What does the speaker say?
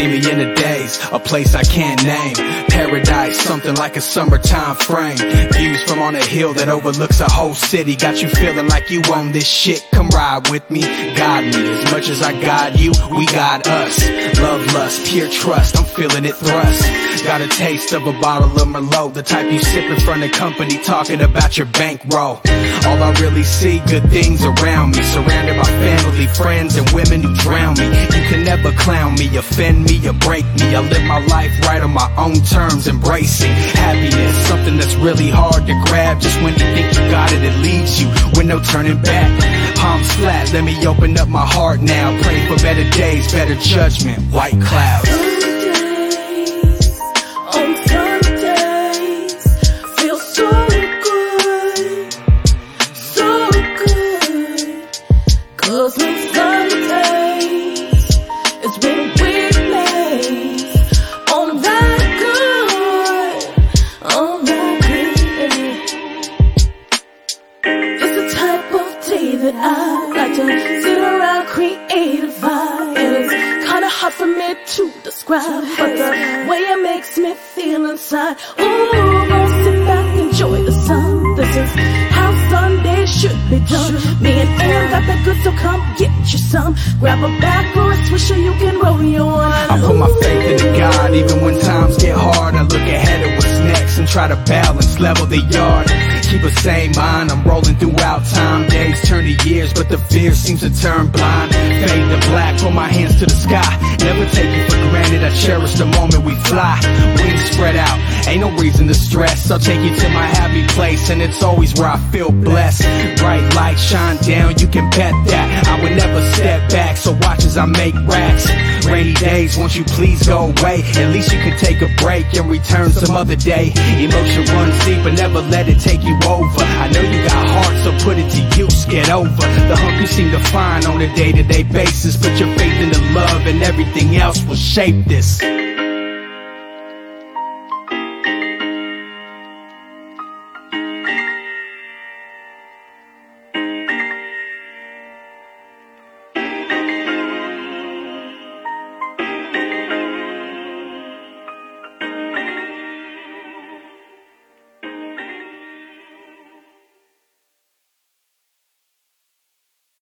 see me in a daze, a place I can't name. Paradise, something like a summertime frame. Views from on a hill that overlooks a whole city. Got you feeling like you own this shit. Come ride with me, guide me. As much as I guide you, we guide us. Love, lust, pure trust, I'm feeling it thrust. Got a taste of a bottle of Merlot, the type you sip in front of company talking about your bankroll. All I really see, good things around me. Surrounded by family, friends, and women who drown me. You can never clown me, offend me, or break me. I live my life right on my own terms, embracing happiness, something that's really hard to grab. Just when you think you got it, it leaves you with no turning back. Palms flat, let me open up my heart now. Pray for better days, better judgment, white clouds. I like to sit around, create a vibe. And it's kinda hard for me to describe, but the way it makes me feel inside. Ooh, gonna sit back, enjoy the sun. This is how Sunday should be done. Me and Aaron got that good, so come get you some. Grab a bag or a swisher, you can roll your one. I put my faith in God, even when times get hard. I look ahead at what's next and try to balance, level the yard. Keep a sane mind, I'm rolling throughout time. Days turn to years, but the fear seems to turn blind. Fade to black, put my hands to the sky. Never take you for granted, I cherish the moment we fly. Wings spread out, ain't no reason to stress. I'll take you to my happy place, and it's always where I feel blessed. Bright lights shine down, you can bet that I would never step back, so watch as I make racks. Rainy days, won't you please go away? At least you can take a break and return some other day. Emotion runs deep, but never let it take you over. I know you got heart, so put it to use, get over the hump you seem to find on a day-to-day basis. Put your faith in the love, and everything else will shape this.